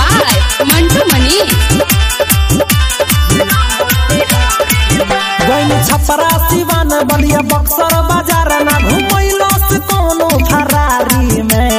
by Mantu Mani। Chhapra Siwan बलिया बक्सर बाजार ना घुमैलो से कोनो फरारी में।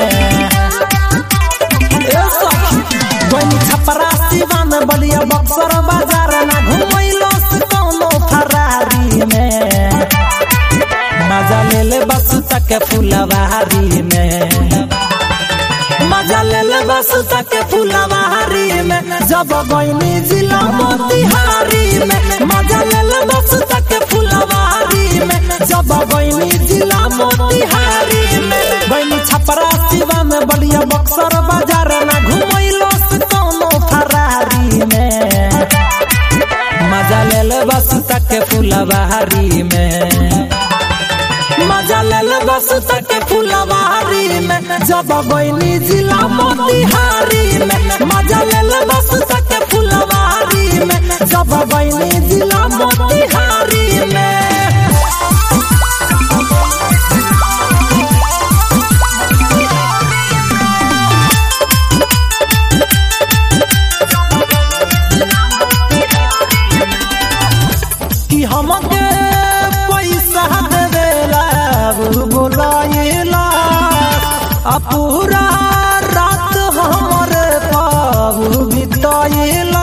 छपरा सिवान बलिया बक्सर बाजार ना घुमैलो से कोनो फरारी में। मजा ले ले बस तक फुलवारी में। मजा ले ले बस तक फुलवारी में। जब गईनी जिला मोतिहारी में। मजा ले ले बस तक फुलवारी में। जब गईनी जिला मोतिहारी में। गईनी छपरा सिवान बलिया बक्सर बाजार ना घुमैलो से कोनो फरारी में। मजा ले ले बस तक फुलवारी में। मजा ले ले बस तक फुलवारी में। जब गईनी जिला मोतिहारी में। मजा ले ले बस तक फुलवारी में। जब गईनी जिला मोतिहारी में। कि हमके पैसा देला बुलाइला पूरा रात हमरे पाबू बिताइला।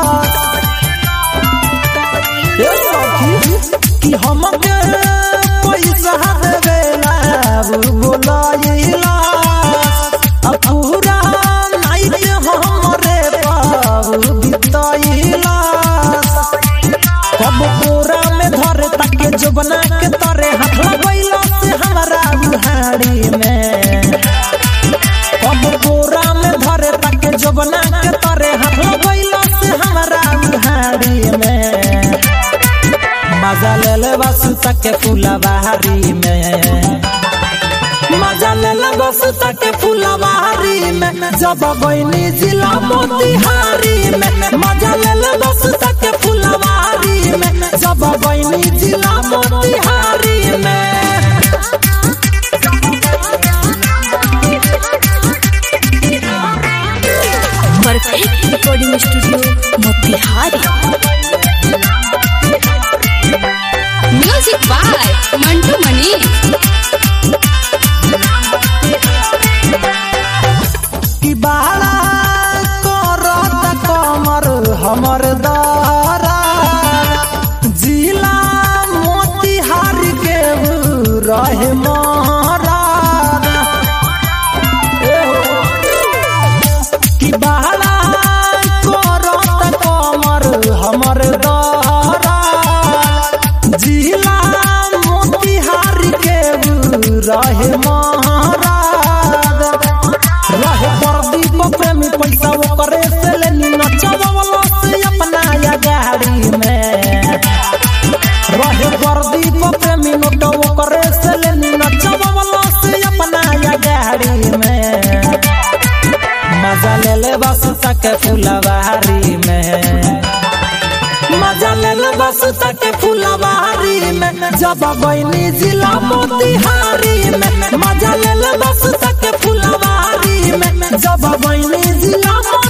कि हमके पैसा देला बुलाइला पूरा नाइट हमरे पाबू बिताइला। कब पूरा में धरे तक जुबना के तरे हाथ लगैला से हमारा बुहारी में। कब पूरा में धरे तक जुबना के तरे हाथ लगैला से हमारा बुहारी में। मजा ले ले बस तक फुलवारी में। मजा ले ले बस तक फुलवारी में। जब गईनी जिला मोतिहारी में। मजा ले ले बस तक फुलवारी में। जब गईनी जिला मोतिहारी में। Perfect recording studio Motihari. Music by Mantu Mani. कि बाड़ा करत कमर हमर दारा जिला मोतिहारी के रहे मारा। कि बाड़ा करत कमर हमर दारा जिला मोतिहारी के रहे मारा। रहे प्रदीप प्रेमी पैसा ओकरे से लेनी नचवला से अपना या गाड़ी में। रहे प्रदीप प्रेमी नोट ओकरे से लेनी नचवला से अपना या गाड़ी में। मजा ले ले बस तक फुलवारी में। मजा ले ले बस तक फुलवारी में। जब गईनी जिला मोतिहारी में। मजा ले ले बस तक फुलवारी में। जब गईनी जिला